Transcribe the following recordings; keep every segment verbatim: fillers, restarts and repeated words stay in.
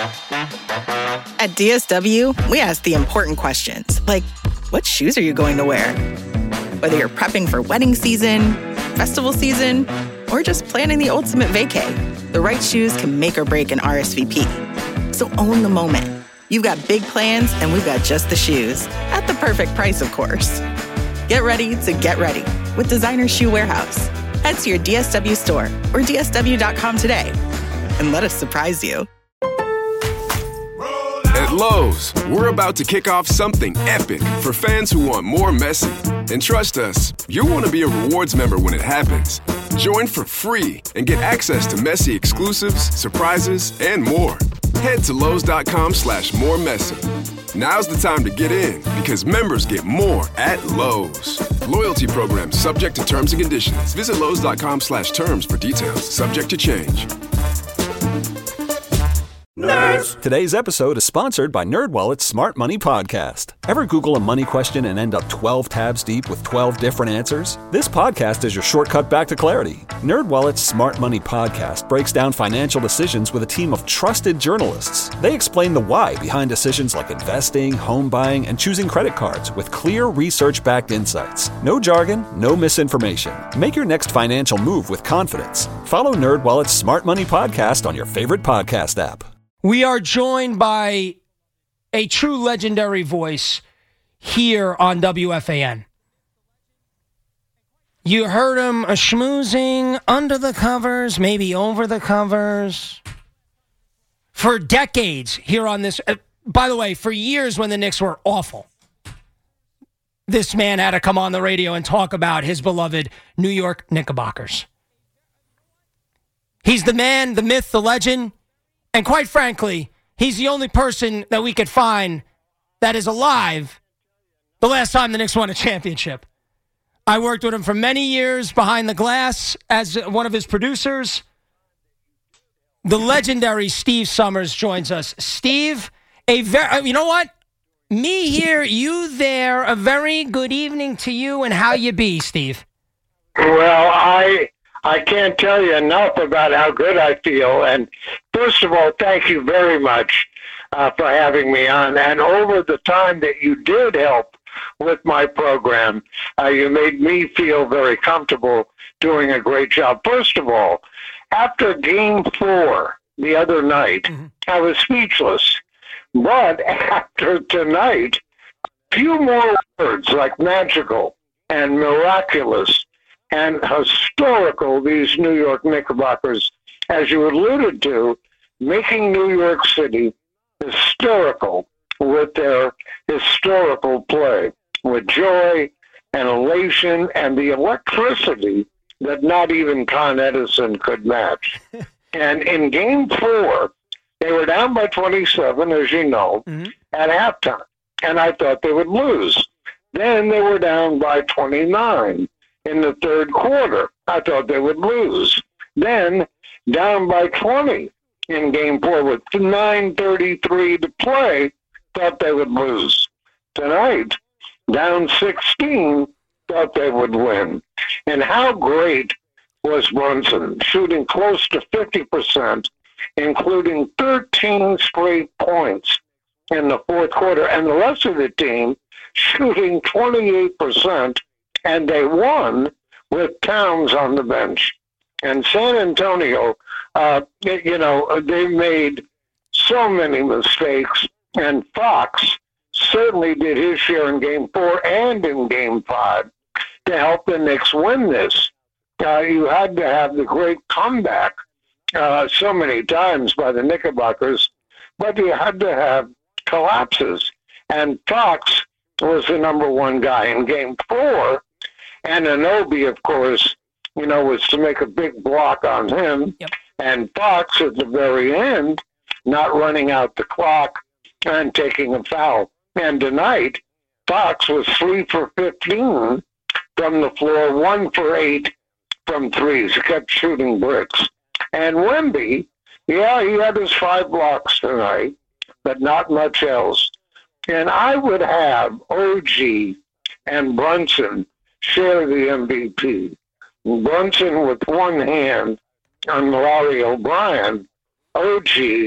At D S W, we ask the important questions, like, what shoes are you going to wear? Whether you're prepping for wedding season, festival season, or just planning the ultimate vacay, the right shoes can make or break an R S V P. So own the moment. You've got big plans, and we've got just the shoes. At the perfect price, of course. Get ready to get ready with Designer Shoe Warehouse. Head to your D S W store or D S W dot com today and let us surprise you. At Lowe's, we're about to kick off something epic for fans who want more Messi. And trust us, you'll want to be a rewards member when it happens. Join for free and get access to Messi exclusives, surprises, and more. Head to Lowe's.com slash more Messi. Now's the time to get in because members get more at Lowe's. Loyalty program subject to terms and conditions. Visit Lowe's.com slash terms for details. Subject to change. Nerds! Today's episode is sponsored by NerdWallet's Smart Money Podcast. Ever Google a money question and end up twelve tabs deep with twelve different answers? This podcast is your shortcut back to clarity. NerdWallet's Smart Money Podcast breaks down financial decisions with a team of trusted journalists. They explain the why behind decisions like investing, home buying, and choosing credit cards with clear research-backed insights. No jargon, no misinformation. Make your next financial move with confidence. Follow NerdWallet's Smart Money Podcast on your favorite podcast app. We are joined by a true legendary voice here on W F A N. You heard him a schmoozing under the covers, maybe over the covers, for decades here on this. Uh, by the way, for years when the Knicks were awful, this man had to come on the radio and talk about his beloved New York Knickerbockers. He's the man, the myth, the legend. And quite frankly, he's the only person that we could find that is alive the last time the Knicks won a championship. I worked with him for many years behind the glass as one of his producers. The legendary Steve Summers joins us. Steve, a very, you know what? Me here, you there. A very good evening to you, and how you be, Steve? Well, I... I can't tell you enough about how good I feel. And first of all, thank you very much uh, for having me on. And over the time that you did help with my program, uh, you made me feel very comfortable doing a great job. First of all, after game four the other night, mm-hmm. I was speechless. But after tonight, a few more words like magical and miraculous and historical, these New York Knickerbockers, as you alluded to, making New York City historical with their historical play, with joy and elation and the electricity that not even Con Edison could match. And in game four, they were down by twenty-seven, as you know, mm-hmm. at halftime, and I thought they would lose. Then they were down by twenty-nine. In the third quarter, I thought they would lose. Then, down by twenty in game four with nine thirty-three to play, thought they would lose. Tonight, down sixteen, thought they would win. And how great was Brunson, shooting close to fifty percent, including thirteen straight points in the fourth quarter, and the rest of the team shooting twenty-eight percent. And they won with Towns on the bench. And San Antonio, uh, you know, they made so many mistakes. And Fox certainly did his share in game four and in game five to help the Knicks win this. Uh, you had to have the great comeback uh, so many times by the Knickerbockers, but you had to have collapses. And Fox was the number one guy in game four. And Anunoby, of course, you know, was to make a big block on him. Yep. And Fox at the very end, not running out the clock and taking a foul. And tonight, Fox was three for fifteen from the floor, one for eight from threes. He kept shooting bricks. And Wemby, yeah, he had his five blocks tonight, but not much else. And I would have O G and Brunson share the M V P. Brunson with one hand on Larry O'Brien, O G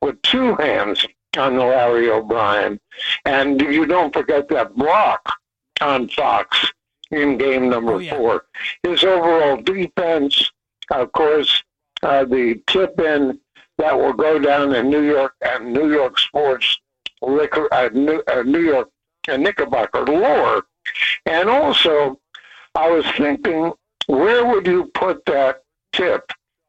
with two hands on Larry O'Brien. And you don't forget that block on Fox in game number oh, yeah. four. His overall defense, of course, uh, the tip-in that will go down in New York and New York sports, uh, New, uh, New York and Knickerbocker lore. And also, I was thinking, where would you put that tip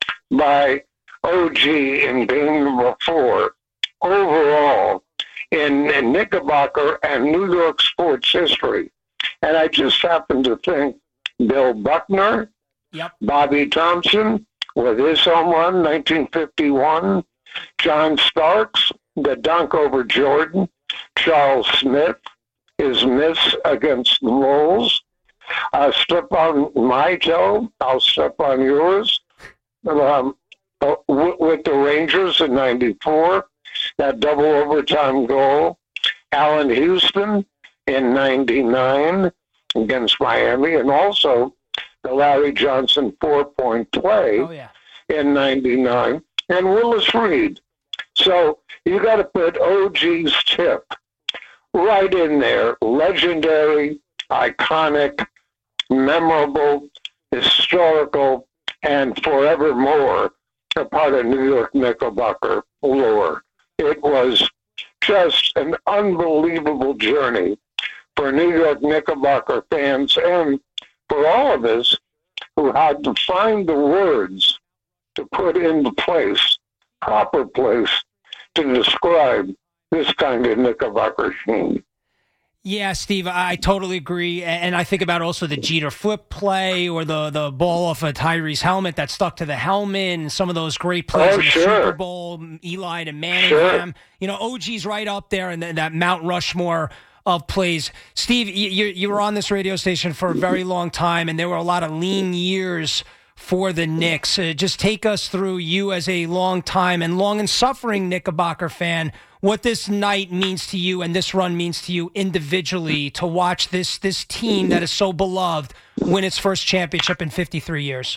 by O G in game number four overall in, in Knickerbocker and New York sports history? And I just happened to think Bill Buckner, yep. Bobby Thompson with his home run, nineteen fifty-one, John Starks, the dunk over Jordan, Charles Smith, his miss against the Wolves, uh, step on my toe, I'll step on yours, um, uh, w- with the Rangers in ninety-four, that double overtime goal, Allen Houston in ninety-nine against Miami, and also the Larry Johnson four-point play oh, yeah. in ninety-nine, and Willis Reed. So you got to put O G's tip right in there, legendary, iconic, memorable, historical, and forevermore a part of New York Knickerbocker lore. It was just an unbelievable journey for New York Knickerbocker fans and for all of us who had to find the words to put into place, proper place, to describe this kind of Knickerbocker scene. Yeah, Steve, I totally agree. And I think about also the Jeter flip play or the, the ball off of Tyrese helmet that stuck to the helmet and some of those great plays oh, in the sure. Super Bowl, Eli to Manningham. Sure. You know, O G's right up there in the, that Mount Rushmore of plays. Steve, you, you were on this radio station for a very long time, and there were a lot of lean years for the Knicks. Uh, just take us through, you as a long time and long and suffering Knickerbocker fan, what this night means to you and this run means to you individually to watch this this team that is so beloved win its first championship in fifty-three years.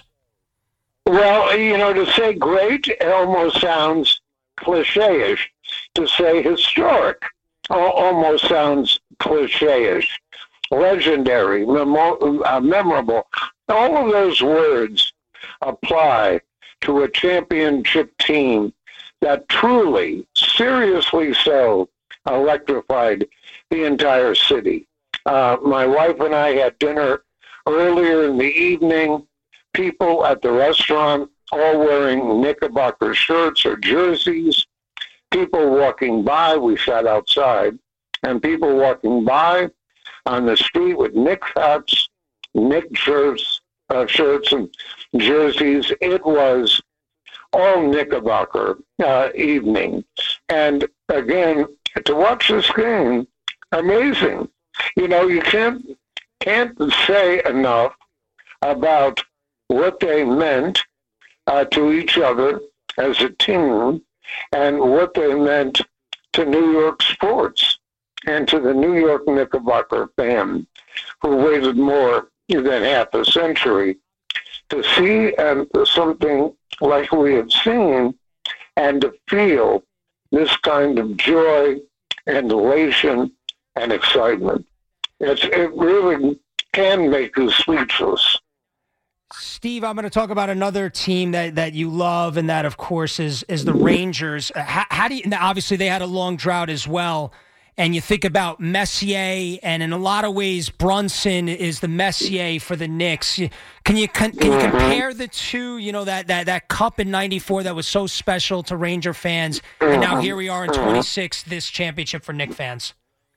Well, you know, to say great, it almost sounds cliche-ish. To say historic almost sounds cliche-ish. Legendary, memo- uh, memorable. All of those words apply to a championship team that truly, seriously so, electrified the entire city. Uh, my wife and I had dinner earlier in the evening. People at the restaurant all wearing Knickerbocker shirts or jerseys. People walking by, we sat outside, and people walking by on the street with Knicks hats, Knicks shirts, uh, shirts and jerseys. It was all Knickerbocker uh, evening. And again, to watch this game, amazing. You know, you can't can't say enough about what they meant uh, to each other as a team and what they meant to New York sports and to the New York Knickerbocker fan who waited more than half a century to see and something like we have seen and to feel this kind of joy and elation and excitement. It's, it really can make you speechless. Steve, I'm going to talk about another team that, that you love, and that, of course, is is the Rangers. How, how do you? Obviously, they had a long drought as well, and you think about Messier, and in a lot of ways, Brunson is the Messier for the Knicks. Can you can, can you compare the two? You know, that that that cup in ninety-four that was so special to Ranger fans, and now here we are in twenty-six, this championship for Knicks fans.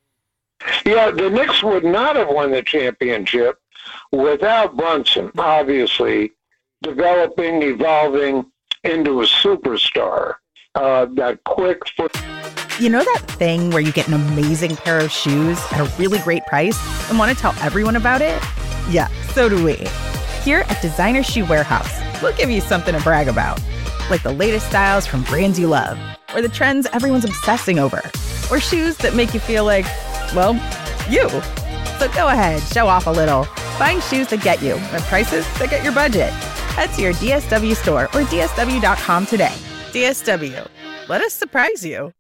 Yeah, the Knicks would not have won the championship without Brunson, obviously, developing, evolving into a superstar. Uh, that quick foot. You know that thing where you get an amazing pair of shoes at a really great price and want to tell everyone about it? Yeah, so do we. Here at Designer Shoe Warehouse, we'll give you something to brag about. Like the latest styles from brands you love, or the trends everyone's obsessing over, or shoes that make you feel like, well, you. So go ahead, show off a little. Find shoes that get you at prices that get your budget. Head to your D S W store or D S W dot com today. D S W, Let us surprise you.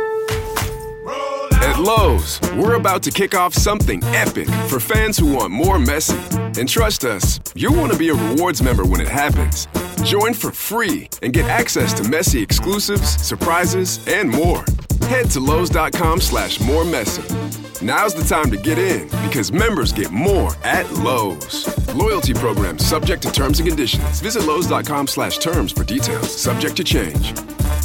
At Lowe's, we're about to kick off something epic for fans who want more Messi. And trust us, you'll want to be a rewards member when it happens. Join for free and get access to Messi exclusives, surprises, and more. Head to Lowe's.com slash more Messi. Now's the time to get in because members get more at Lowe's. Loyalty program subject to terms and conditions. Visit Lowe's.com slash terms for details. Subject to change.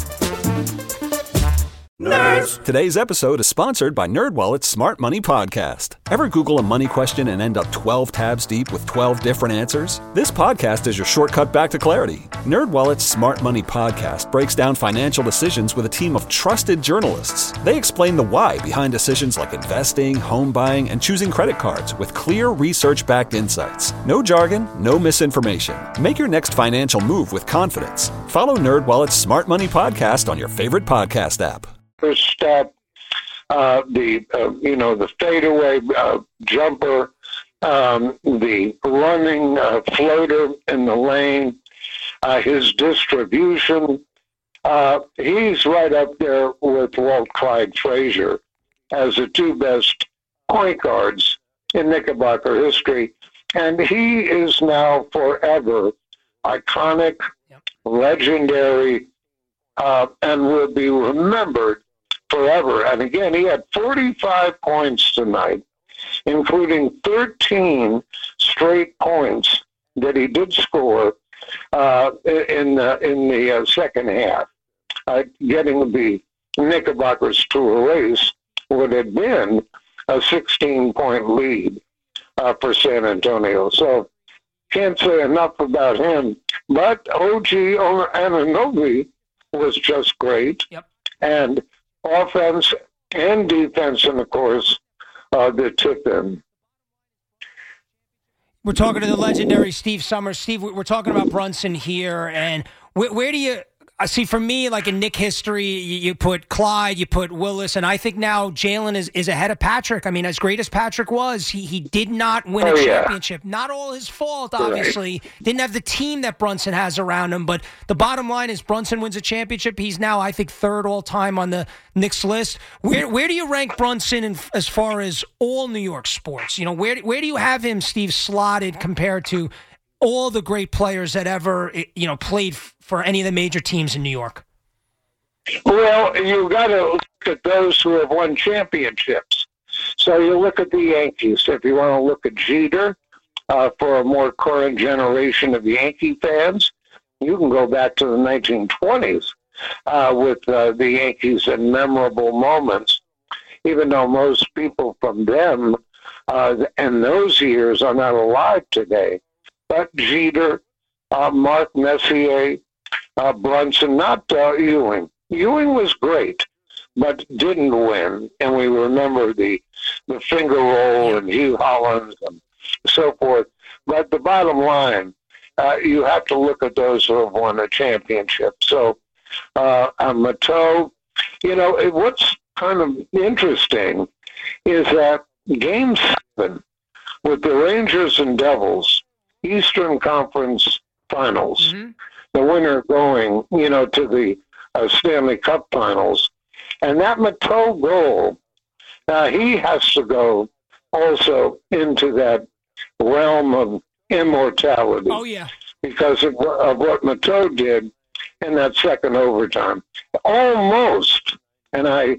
Nerds. Today's episode is sponsored by NerdWallet's Smart Money Podcast. Ever Google a money question and end up twelve tabs deep with twelve different answers? This podcast is your shortcut back to clarity. NerdWallet's Smart Money Podcast breaks down financial decisions with a team of trusted journalists. They explain the why behind decisions like investing, home buying, and choosing credit cards with clear research-backed insights. No jargon, no misinformation. Make your next financial move with confidence. Follow NerdWallet's Smart Money Podcast on your favorite podcast app. First step, uh, the uh, you know the fadeaway uh, jumper, um, the running uh, floater in the lane, uh, his distribution. Uh, he's right up there with Walt Clyde Frazier as the two best point guards in Knickerbocker history, and he is now forever iconic, yep. legendary, uh, and will be remembered forever. And again, he had forty-five points tonight, including thirteen straight points that he did score uh, in the, in the uh, second half, uh, getting the Knickerbockers to a race would have been a sixteen-point lead uh, for San Antonio. So can't say enough about him. But O G Anunoby was just great. Yep. And offense and defense, and of course, uh, the tip-in. We're talking to the legendary Steve Somers. Steve, we're talking about Brunson here, and where, where do you I see? For me, like in Knick history, you, you put Clyde, you put Willis, and I think now Jalen is, is ahead of Patrick. I mean, as great as Patrick was, he he did not win oh, a yeah. championship. Not all his fault, obviously. Right. Didn't have the team that Brunson has around him, but the bottom line is Brunson wins a championship. He's now, I think, third all-time on the Knicks list. Where where do you rank Brunson in, as far as all New York sports? You know, where where do you have him, Steve, slotted compared to all the great players that ever, you know, played for any of the major teams in New York? Well, you've got to look at those who have won championships. So you look at the Yankees. If you want to look at Jeter, uh, for a more current generation of Yankee fans, you can go back to the nineteen twenties uh, with uh, the Yankees in memorable moments, even though most people from them uh, in those years are not alive today. But Jeter, uh, Mark Messier, uh, Brunson, not uh, Ewing. Ewing was great, but didn't win. And we remember the the finger roll and Hugh Hollins and so forth. But the bottom line, uh, you have to look at those who have won a championship. So, uh, uh, Mateau, you know, it, what's kind of interesting is that Game seven with the Rangers and Devils, Eastern Conference Finals, mm-hmm. the winner going, you know, to the uh, Stanley Cup Finals. And that Mateau goal, uh, he has to go also into that realm of immortality. Oh, yeah. Because of, of what Mateau did in that second overtime. Almost, and I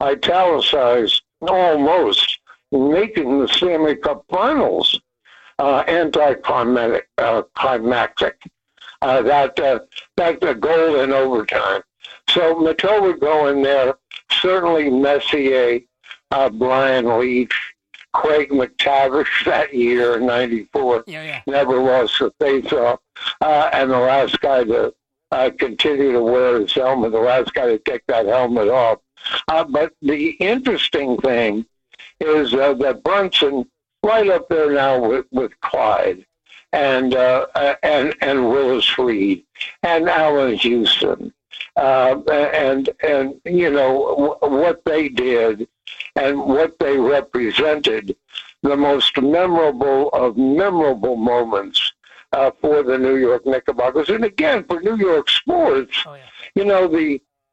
italicize almost, making the Stanley Cup Finals Uh, anticlimactic, uh, climactic. Uh, that uh, that the goal in overtime. So Mateau would go in there. Certainly Messier, uh, Brian Leach, Craig McTavish that year in ninety-four yeah, yeah. never lost a face-off, uh, and the last guy to uh, continue to wear his helmet, the last guy to take that helmet off. Uh, but the interesting thing is uh, that Brunson, right up there now with, with Clyde and uh, and and Willis Reed and Allen Houston, uh, and and you know w- what they did and what they represented, the most memorable of memorable moments uh, for the New York Knickerbockers, and again for New York sports. Oh, yeah. You know the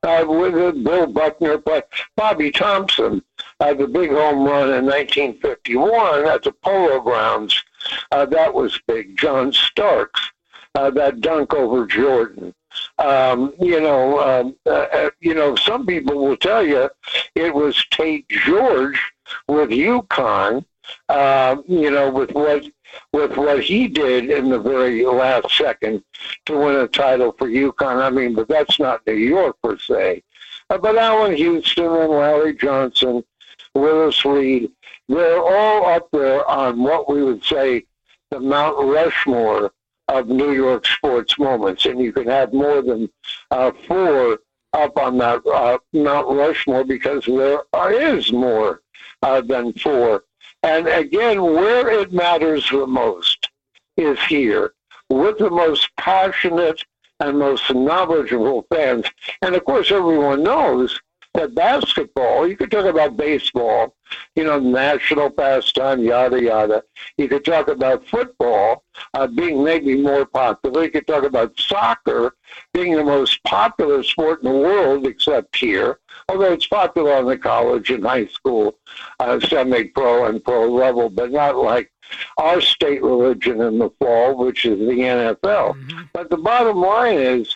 uh, with uh, Bill Buckner, but Bobby Thompson, uh, the big home run in nineteen fifty-one at the Polo Grounds, uh, that was big. John Starks, uh, that dunk over Jordan. Um, you know, um, uh, you know, some people will tell you it was Tate George with UConn. Uh, you know, with what with what he did in the very last second to win a title for UConn. I mean, but that's not New York per se. Uh, but Allen Houston and Larry Johnson, Willis Reed, they're all up there on what we would say the Mount Rushmore of New York sports moments. And you can have more than uh, four up on that uh, Mount Rushmore because there is more uh, than four. And again, where it matters the most is here, with the most passionate and most knowledgeable fans. And of course, everyone knows that basketball, you could talk about baseball, you know, national pastime, yada, yada. You could talk about football uh, being maybe more popular. You could talk about soccer being the most popular sport in the world, except here, although it's popular on the college and high school, uh, semi-pro and pro level, but not like our state religion in the fall, which is the N F L. Mm-hmm. But the bottom line is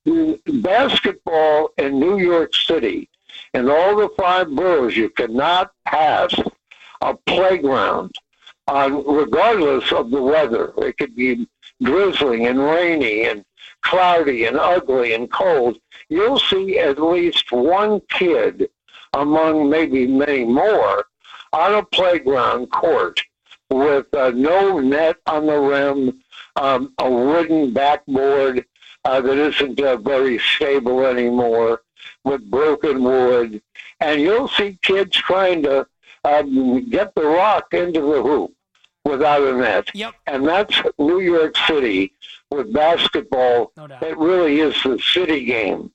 basketball in New York City, in all the five boroughs, you cannot pass a playground on, regardless of the weather. It could be drizzling and rainy and cloudy and ugly and cold. You'll see at least one kid among maybe many more on a playground court with uh, no net on the rim, um, a wooden backboard uh, that isn't uh, very stable anymore, with broken wood, and you'll see kids trying to um, get the rock into the hoop without a net. Yep. And that's New York City with basketball. No doubt. It really is the city game.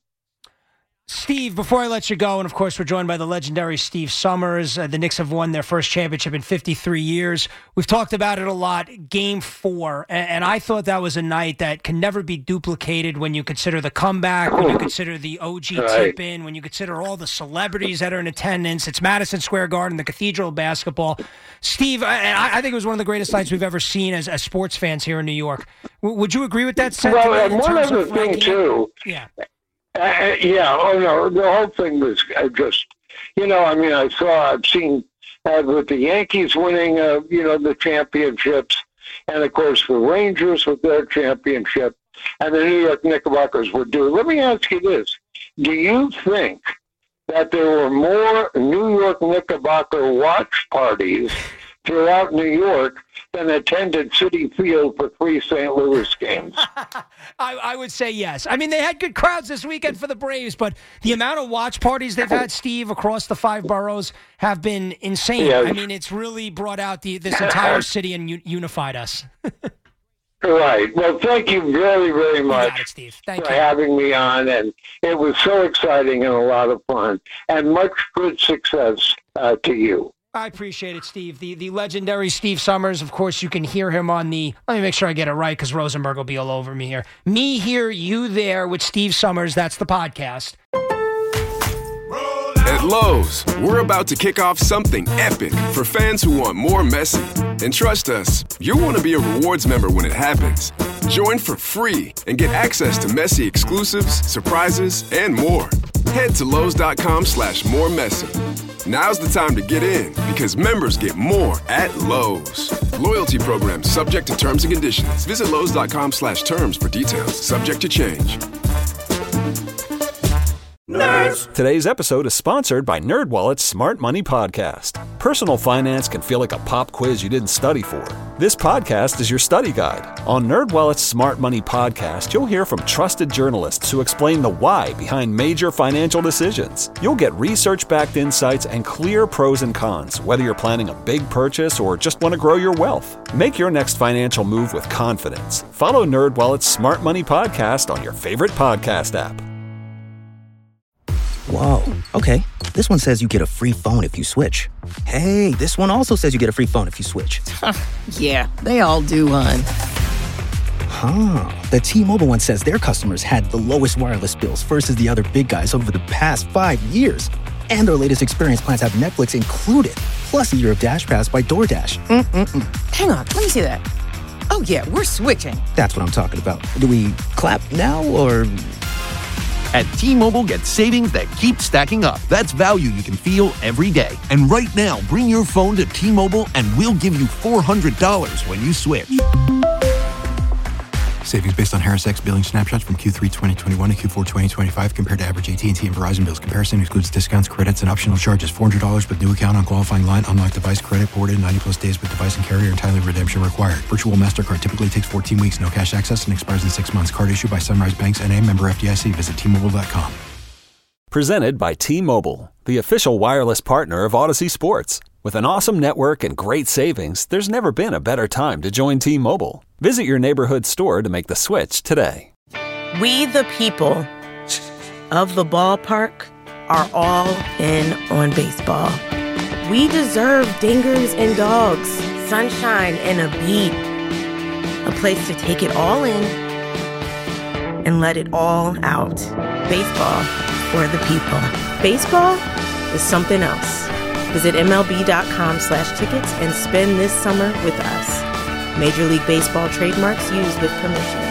Steve, before I let you go, and of course we're joined by the legendary Steve Summers. Uh, the Knicks have won their first championship in fifty-three years. We've talked about it a lot. Game four, and, and I thought that was a night that can never be duplicated when you consider the comeback, when you consider the O G right. tip-in, when you consider all the celebrities that are in attendance. It's Madison Square Garden, the Cathedral of basketball. Steve, I, I think it was one of the greatest nights we've ever seen as, as sports fans here in New York. W- would you agree with that sentiment? Well, and one other thing, too. Yeah. Uh, yeah, oh no, the whole thing was uh, just, you know, I mean, I saw, I've seen uh, with the Yankees winning, uh, you know, the championships, and of course the Rangers with their championship, and the New York Knickerbockers were due. Let me ask you this. Do you think that there were more New York Knickerbocker watch parties throughout New York than attended Citi Field for three Saint Louis games? I, I would say yes. I mean, they had good crowds this weekend for the Braves, but the amount of watch parties they've had, Steve, across the five boroughs have been insane. Yes. I mean, it's really brought out the this entire city and u- unified us. Right. Well, thank you very, very much you got it, Steve. Thank for you. having me on, and it was so exciting and a lot of fun, and much good success uh, to you. I appreciate it, Steve. The the legendary Steve Summers. Of course, you can hear him on the, let me make sure I get it right because Rosenberg will be all over me here. Me Here, You There with Steve Summers. That's the podcast. At Lowe's, we're about to kick off something epic for fans who want more Messi. And trust us, you'll want to be a rewards member when it happens. Join for free and get access to Messi exclusives, surprises, and more. Head to Lowe's.com slash more Messi. Now's the time to get in because members get more at Lowe's. Loyalty program subject to terms and conditions. Visit Lowe's.com slash terms for details. Subject to change. Nerds. Today's episode is sponsored by NerdWallet's Smart Money Podcast. Personal finance can feel like a pop quiz you didn't study for. This podcast is your study guide. On NerdWallet's Smart Money Podcast, you'll hear from trusted journalists who explain the why behind major financial decisions. You'll get research-backed insights and clear pros and cons, whether you're planning a big purchase or just want to grow your wealth. Make your next financial move with confidence. Follow NerdWallet's Smart Money Podcast on your favorite podcast app. Whoa, okay. This one says you get a free phone if you switch. Hey, this one also says you get a free phone if you switch. Yeah, they all do, hon. Uh-huh. The T-Mobile one says their customers had the lowest wireless bills versus the other big guys over the past five years. And their latest experience plans have Netflix included, plus a year of Dash Pass by DoorDash. Mm-mm-mm. Hang on, let me see that. Oh, yeah, we're switching. That's what I'm talking about. Do we clap now, or...? At T-Mobile, get savings that keep stacking up. That's value you can feel every day. And right now, bring your phone to T-Mobile and we'll give you four hundred dollars when you switch. Savings based on Harris X billing snapshots from Q three twenty twenty-one to Q four twenty twenty-five compared to average A T and T and Verizon bills. Comparison excludes discounts, credits, and optional charges. four hundred dollars with new account on qualifying line. Unlocked device credit ported ninety plus days with device and carrier and timely redemption required. Virtual MasterCard typically takes fourteen weeks. No cash access and expires in six months. Card issued by Sunrise Banks N A, member F D I C. Visit T Mobile dot com. Presented by T-Mobile, the official wireless partner of Odyssey Sports. With an awesome network and great savings, there's never been a better time to join T-Mobile. Visit your neighborhood store to make the switch today. We the people of the ballpark are all in on baseball. We deserve dingers and dogs, sunshine and a beat. A place to take it all in and let it all out. Baseball for the people. Baseball is something else. Visit MLB.com slash tickets and spend this summer with us. Major League Baseball trademarks used with permission.